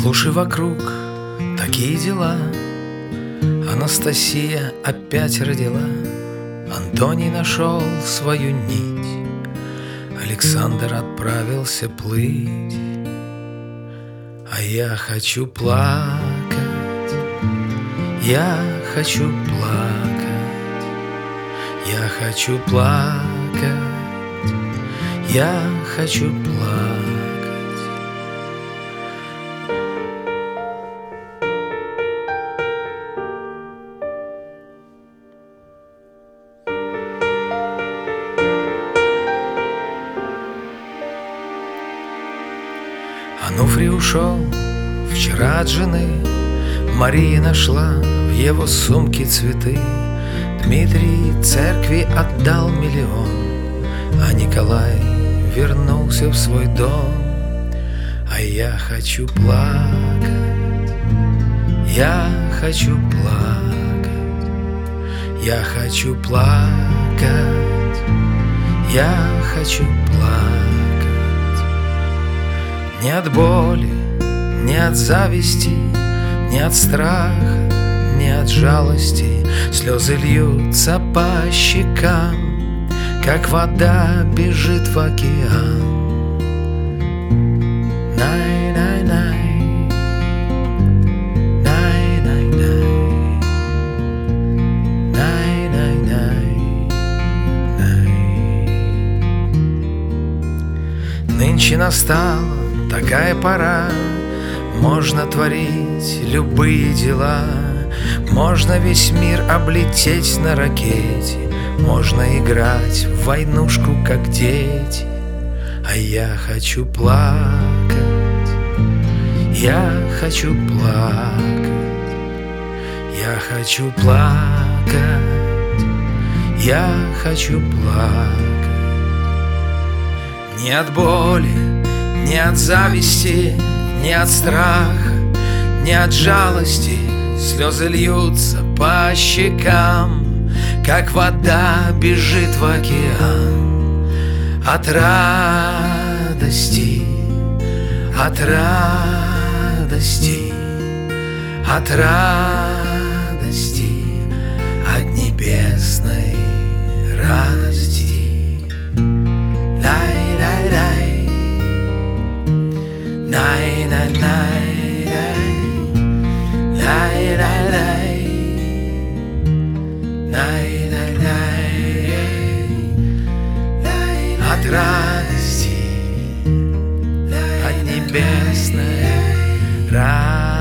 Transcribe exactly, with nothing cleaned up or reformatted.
Слушай, вокруг такие дела. Анастасия опять родила, Антоний нашел свою нить, Александр отправился плыть. А я хочу плакать, я хочу плакать, я хочу плакать, я хочу плакать. Ануфрий ушел вчера от жены, Мария нашла в его сумке цветы. Дмитрий церкви отдал миллион, а Николай вернулся в свой дом. А я хочу плакать, я хочу плакать, я хочу плакать, я хочу плакать. Не от боли, не от зависти, не от страха, не от жалости. Слезы льются по щекам, как вода бежит в океан. Най-най-най, най-най-най, най-най-най, най. Нынче настала такая пора, можно творить любые дела. Можно весь мир облететь на ракете, можно играть в войнушку, как дети. А я хочу плакать, я хочу плакать, я хочу плакать, я хочу плакать. Не от боли, не от зависти, не от страха, не от жалости. Слезы льются по щекам, как вода бежит в океан. От радости, от радости, от радости, от небесной радости. Лай-лай-лай, най-най-най, най-най-най, най-най-най. От радости, от небесной радости.